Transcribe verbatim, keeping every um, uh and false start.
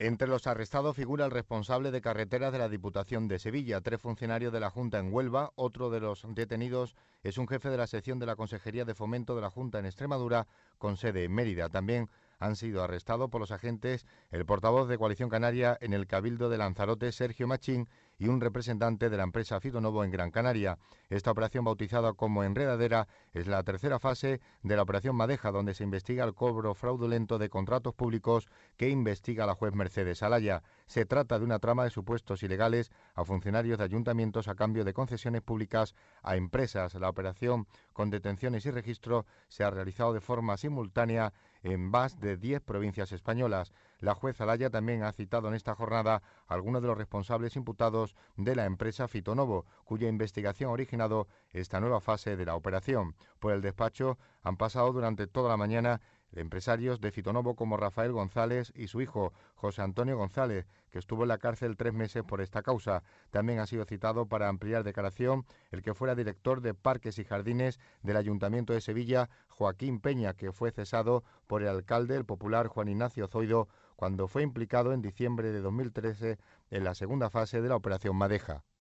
Entre los arrestados figura el responsable de carreteras de la Diputación de Sevilla, tres funcionarios de la Junta en Huelva. Otro de los detenidos es un jefe de la sección de la Consejería de Fomento de la Junta en Extremadura, con sede en Mérida. También han sido arrestados por los agentes el portavoz de Coalición Canaria en el Cabildo de Lanzarote, Sergio Machín, y un representante de la empresa Fitonovo en Gran Canaria. Esta operación, bautizada como Enredadera, es la tercera fase de la operación Madeja, donde se investiga el cobro fraudulento de contratos públicos que investiga la juez Mercedes Alaya. Se trata de una trama de supuestos ilegales a funcionarios de ayuntamientos a cambio de concesiones públicas a empresas. La operación, con detenciones y registro, se ha realizado de forma simultánea en más de diez provincias españolas. La juez Alaya también ha citado en esta jornada a algunos de los responsables imputados de la empresa Fitonovo, cuya investigación ha originado esta nueva fase de la operación. Por el despacho han pasado durante toda la mañana empresarios de Fitonovo como Rafael González y su hijo, José Antonio González, que estuvo en la cárcel tres meses por esta causa. También ha sido citado para ampliar declaración el que fuera director de Parques y Jardines del Ayuntamiento de Sevilla, Joaquín Peña, que fue cesado por el alcalde, el popular Juan Ignacio Zoido, cuando fue implicado en diciembre de dos mil trece en la segunda fase de la Operación Madeja.